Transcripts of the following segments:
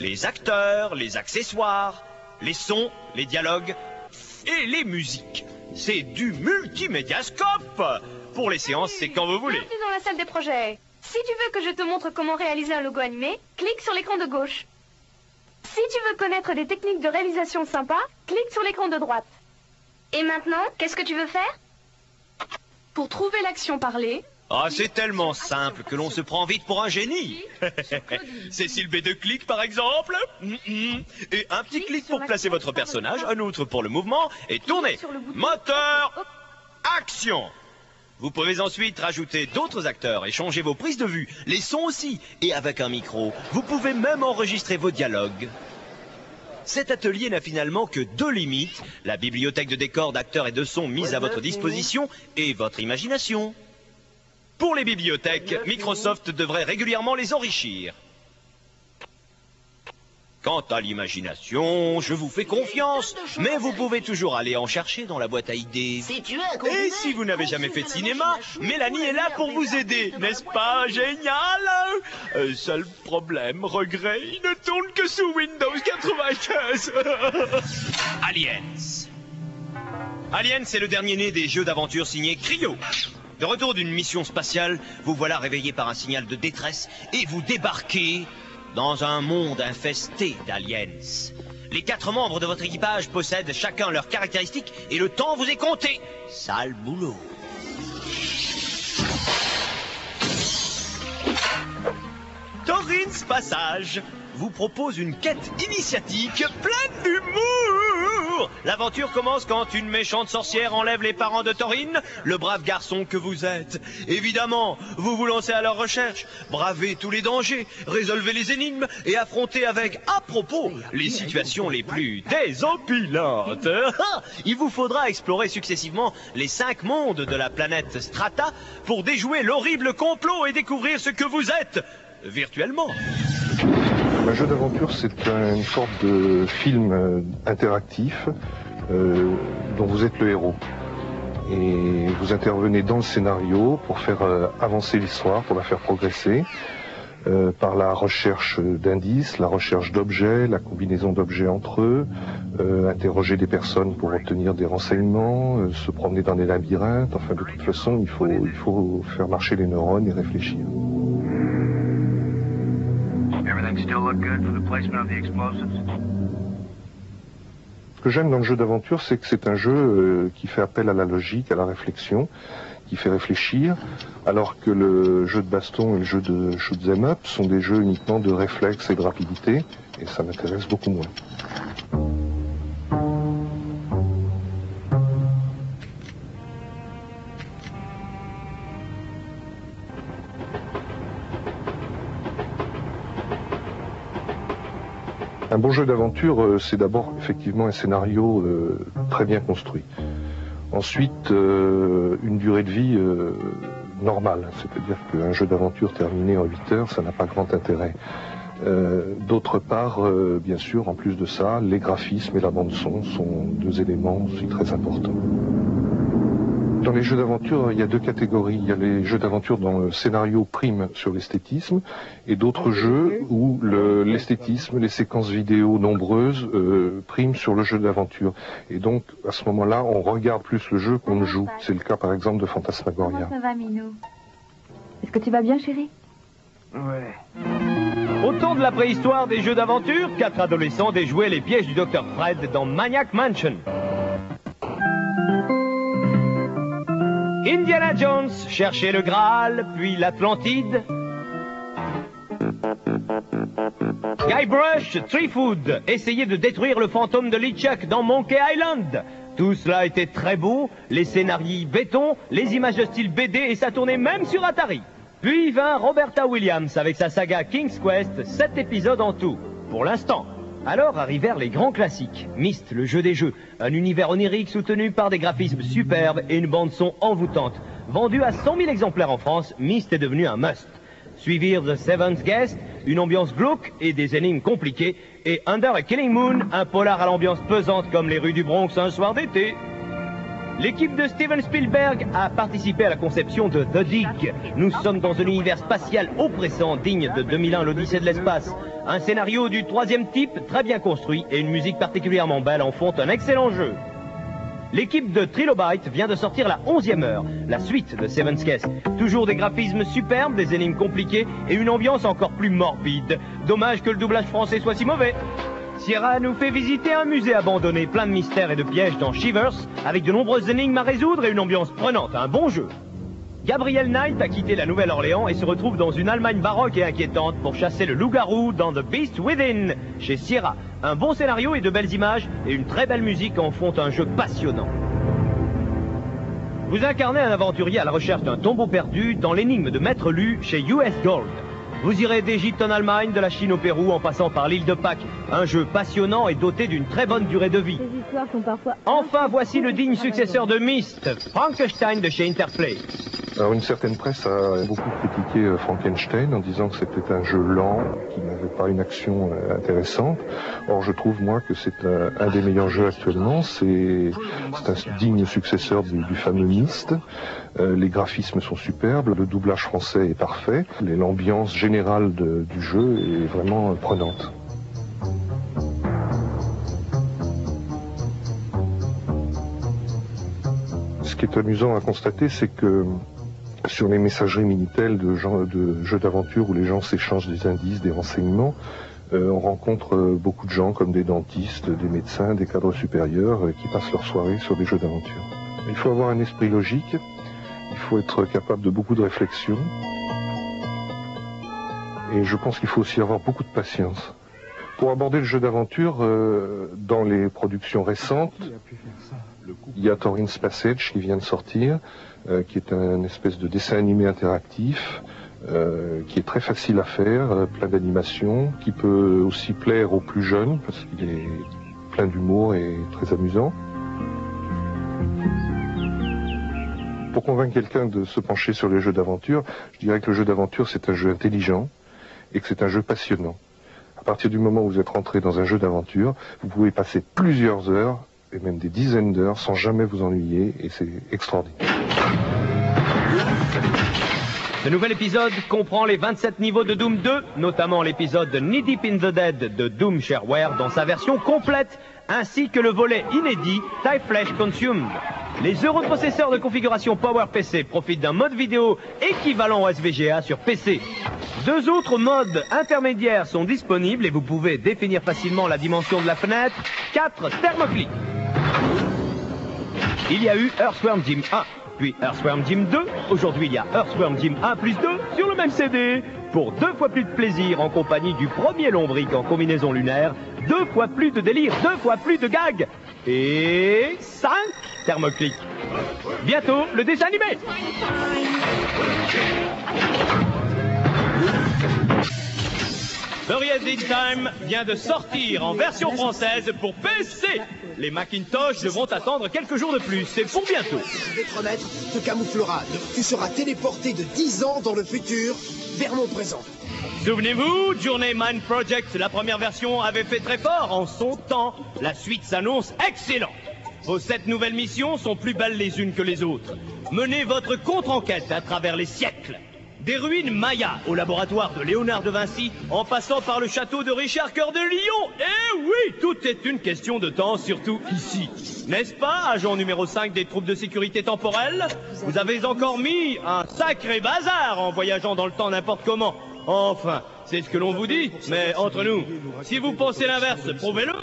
les acteurs, les accessoires, les sons, les dialogues et les musiques. C'est du multimédiascope. Pour les séances, c'est quand vous voulez. Bienvenue dans la salle des projets. Si tu veux que je te montre comment réaliser un logo animé, clique sur l'écran de gauche. Si tu veux connaître des techniques de réalisation sympas, clique sur l'écran de droite. Et maintenant, qu'est-ce que tu veux faire? Pour trouver l'action parlée... Ah, c'est tellement simple que l'on se prend vite pour un génie. Cécile B de clic, par exemple. Et un petit clic pour placer votre personnage, un autre pour le mouvement, et tournez. Moteur, action. Vous pouvez ensuite rajouter d'autres acteurs et changer vos prises de vue, les sons aussi. Et avec un micro, vous pouvez même enregistrer vos dialogues. Cet atelier n'a finalement que deux limites, la bibliothèque de décors, d'acteurs et de sons mise à votre disposition et votre imagination. Pour les bibliothèques, Microsoft devrait régulièrement les enrichir. Quant à l'imagination, je vous fais confiance, mais vous pouvez toujours aller en chercher dans la boîte à idées. Et si vous n'avez jamais fait de cinéma, Mélanie est là pour vous aider, n'est-ce pas génial? Seul problème, regret, il ne tourne que sous Windows 95. Aliens. Aliens, c'est le dernier né des jeux d'aventure signés Cryo. De retour d'une mission spatiale, vous voilà réveillé par un signal de détresse et vous débarquez dans un monde infesté d'aliens. Les 4 membres de votre équipage possèdent chacun leurs caractéristiques et le temps vous est compté. Sale boulot. Torrens Passage vous propose une quête initiatique pleine d'humour. L'aventure commence quand une méchante sorcière enlève les parents de Taurine, le brave garçon que vous êtes. Évidemment, vous vous lancez à leur recherche, bravez tous les dangers, résolvez les énigmes et affrontez avec, à propos, les situations les plus désopilantes. Il vous faudra explorer successivement les 5 mondes de la planète Strata pour déjouer l'horrible complot et découvrir ce que vous êtes, virtuellement. Un jeu d'aventure, c'est une sorte de film interactif dont vous êtes le héros. Et vous intervenez dans le scénario pour faire avancer l'histoire, pour la faire progresser, par la recherche d'indices, la recherche d'objets, la combinaison d'objets entre eux, interroger des personnes pour obtenir des renseignements, se promener dans des labyrinthes. Enfin, de toute façon, il faut faire marcher les neurones et réfléchir. Ce que j'aime dans le jeu d'aventure, c'est que c'est un jeu qui fait appel à la logique, à la réflexion, qui fait réfléchir, alors que le jeu de baston et le jeu de shoot 'em up sont des jeux uniquement de réflexe et de rapidité, et ça m'intéresse beaucoup moins. Un bon jeu d'aventure, c'est d'abord effectivement un scénario très bien construit. Ensuite, une durée de vie normale, c'est-à-dire qu'un jeu d'aventure terminé en 8 heures, ça n'a pas grand intérêt. D'autre part, bien sûr, en plus de ça, les graphismes et la bande-son sont 2 éléments aussi très importants. Dans les jeux d'aventure, il y a 2 catégories. Il y a les jeux d'aventure dont le scénario prime sur l'esthétisme et d'autres jeux où l'esthétisme, les séquences vidéo nombreuses priment sur le jeu d'aventure. Et donc, à ce moment-là, on regarde plus le jeu qu'on le joue. C'est le cas, par exemple, de Fantasmagoria. Comment ça va, Minou? Est-ce que tu vas bien, chérie? Ouais. Au temps de la préhistoire des jeux d'aventure, 4 adolescents déjouaient les pièges du Dr Fred dans Maniac Mansion. Indiana Jones cherchait le Graal, puis l'Atlantide. Guybrush Threepwood essayait de détruire le fantôme de LeChuck dans Monkey Island. Tout cela était très beau, les scénarios béton, les images de style BD et ça tournait même sur Atari. Puis vint Roberta Williams avec sa saga King's Quest, 7 épisodes en tout, pour l'instant. Alors arrivèrent les grands classiques. Myst, le jeu des jeux, un univers onirique soutenu par des graphismes superbes et une bande-son envoûtante. Vendu à 100 000 exemplaires en France, Myst est devenu un must. Suivirent The Seventh Guest, une ambiance glauque et des énigmes compliquées, et Under a Killing Moon, un polar à l'ambiance pesante comme les rues du Bronx un soir d'été. L'équipe de Steven Spielberg a participé à la conception de The Dig. Nous sommes dans un univers spatial oppressant, digne de 2001, l'Odyssée de l'espace. Un scénario du 3e type, très bien construit, et une musique particulièrement belle en font un excellent jeu. L'équipe de Trilobyte vient de sortir la 11e heure, la suite de Seven's Case. Toujours des graphismes superbes, des énigmes compliquées et une ambiance encore plus morbide. Dommage que le doublage français soit si mauvais. Sierra nous fait visiter un musée abandonné, plein de mystères et de pièges dans Shivers, avec de nombreuses énigmes à résoudre et une ambiance prenante. Un bon jeu. Gabriel Knight a quitté la Nouvelle-Orléans et se retrouve dans une Allemagne baroque et inquiétante pour chasser le loup-garou dans The Beast Within, chez Sierra. Un bon scénario et de belles images et une très belle musique en font un jeu passionnant. Vous incarnez un aventurier à la recherche d'un tombeau perdu dans l'énigme de Maître Lu chez US Gold. Vous irez d'Égypte en Allemagne, de la Chine au Pérou, en passant par l'île de Pâques. Un jeu passionnant et doté d'une très bonne durée de vie. Les histoires sont parfois... Enfin, voici le digne successeur de Myst, Frankenstein de chez Interplay. Alors une certaine presse a beaucoup critiqué Frankenstein en disant que c'était un jeu lent, qui n'avait pas une action intéressante. Or je trouve moi que c'est un des meilleurs jeux actuellement, c'est un digne successeur du fameux Myst. Les graphismes sont superbes, le doublage français est parfait, l'ambiance générale du jeu est vraiment prenante. Ce qui est amusant à constater, c'est que sur les messageries Minitel de jeux d'aventure où les gens s'échangent des indices, des renseignements, on rencontre beaucoup de gens comme des dentistes, des médecins, des cadres supérieurs qui passent leur soirée sur des jeux d'aventure. Il faut avoir un esprit logique, il faut être capable de beaucoup de réflexion et je pense qu'il faut aussi avoir beaucoup de patience. Pour aborder le jeu d'aventure, dans les productions récentes, il y a Thorin's Passage qui vient de sortir, qui est un espèce de dessin animé interactif, qui est très facile à faire, plein d'animation, qui peut aussi plaire aux plus jeunes, parce qu'il est plein d'humour et très amusant. Pour convaincre quelqu'un de se pencher sur les jeux d'aventure, je dirais que le jeu d'aventure c'est un jeu intelligent et que c'est un jeu passionnant. À partir du moment où vous êtes rentré dans un jeu d'aventure, vous pouvez passer plusieurs heures et même des dizaines d'heures sans jamais vous ennuyer et c'est extraordinaire. Ce nouvel épisode comprend les 27 niveaux de Doom 2, notamment l'épisode Knee Deep in the Dead de Doom Shareware dans sa version complète, ainsi que le volet inédit TIE Flash Consumed. Les heureux processeurs de configuration PowerPC profitent d'un mode vidéo équivalent au SVGA sur PC. 2 autres modes intermédiaires sont disponibles et vous pouvez définir facilement la dimension de la fenêtre. 4 thermoclics. Il y a eu Earthworm Jim 1, puis Earthworm Jim 2. Aujourd'hui, il y a Earthworm Jim 1 plus 2 sur le même CD. Pour 2 fois plus de plaisir en compagnie du premier lombric en combinaison lunaire, 2 fois plus de délire, 2 fois plus de gags et 5 thermoclics. Bientôt, le dessin animé. Buried in Time vient de sortir en version française pour PC. Les Macintosh devront attendre quelques jours de plus. C'est pour bientôt. Votre maître te camouflera. Tu seras téléporté de 10 ans dans le futur vers mon présent. Souvenez-vous, Journey Mind Project, la première version avait fait très fort en son temps. La suite s'annonce excellente. Vos 7 nouvelles missions sont plus belles les unes que les autres. Menez votre contre-enquête à travers les siècles. Des ruines mayas au laboratoire de Léonard de Vinci, en passant par le château de Richard Cœur de Lion. Eh oui, tout est une question de temps, surtout ici. N'est-ce pas, agent numéro 5 des troupes de sécurité temporelle? Vous avez encore mis un sacré bazar en voyageant dans le temps n'importe comment. Enfin, c'est ce que l'on vous dit, mais entre nous, si vous pensez l'inverse, prouvez-le.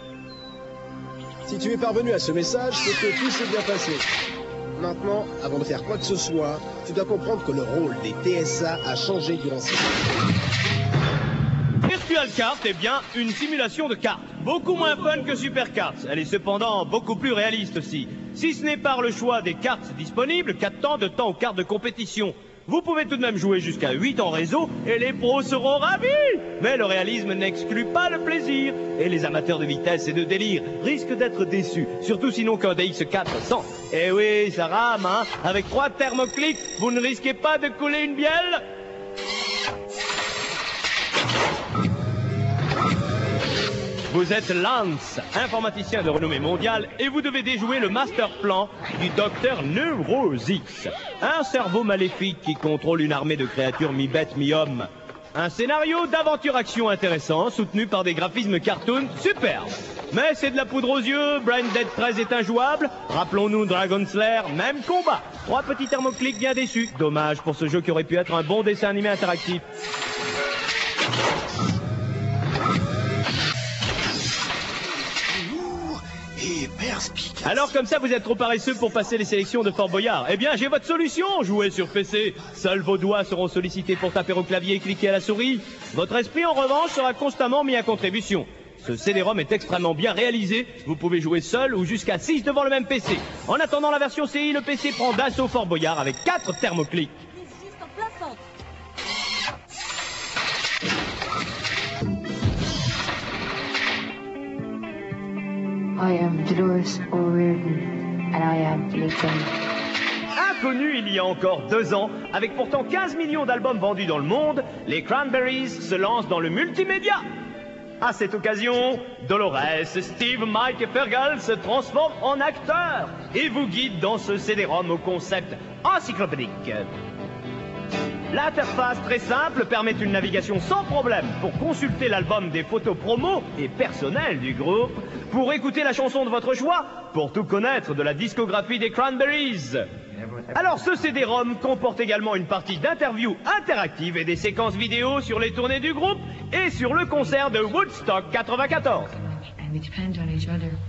Si tu es parvenu à ce message, c'est que tout s'est bien passé. Maintenant, avant de faire quoi que ce soit, tu dois comprendre que le rôle des TSA a changé durant ces années. Virtual Cart est bien une simulation de cartes. Beaucoup moins fun que Super Cards. Elle est cependant beaucoup plus réaliste aussi. Si ce n'est par le choix des cartes disponibles, 4 temps de temps aux cartes de compétition. Vous pouvez tout de même jouer jusqu'à 8 en réseau et les pros seront ravis. Mais le réalisme n'exclut pas le plaisir. Et les amateurs de vitesse et de délire risquent d'être déçus. Surtout sinon qu'un DX400. Eh oui, ça rame, hein. Avec 3 thermoclics, vous ne risquez pas de couler une bielle. Vous êtes Lance, informaticien de renommée mondiale, et vous devez déjouer le master plan du docteur Neurosix, un cerveau maléfique qui contrôle une armée de créatures mi-bêtes, mi-hommes. Un scénario d'aventure-action intéressant, soutenu par des graphismes cartoon superbes. Mais c'est de la poudre aux yeux, Brain Dead 13 est injouable, rappelons-nous Dragon Slayer, même combat. 3 petits thermoclics bien déçus. Dommage pour ce jeu qui aurait pu être un bon dessin animé interactif. Alors comme ça vous êtes trop paresseux pour passer les sélections de Fort Boyard. Eh bien j'ai votre solution, jouez sur PC. Seuls vos doigts seront sollicités pour taper au clavier et cliquer à la souris. Votre esprit en revanche sera constamment mis à contribution. Ce CD-ROM est extrêmement bien réalisé, vous pouvez jouer seul ou jusqu'à 6 devant le même PC. En attendant la version CI, le PC prend d'assaut Fort Boyard avec 4 thermoclics. Juste en plein centre. I am Dolores O'Riordan, and I am Legend. Inconnu il y a encore 2 ans, avec pourtant 15 millions d'albums vendus dans le monde, les Cranberries se lancent dans le multimédia. À cette occasion, Dolores, Steve, Mike et Fergal se transforment en acteurs et vous guident dans ce CD-ROM au concept encyclopédique. L'interface très simple permet une navigation sans problème pour consulter l'album, des photos promo et personnelles du groupe, pour écouter la chanson de votre choix, pour tout connaître de la discographie des Cranberries. Alors ce CD-ROM comporte également une partie d'interviews interactives et des séquences vidéo sur les tournées du groupe et sur le concert de Woodstock 94. And we depend on each other.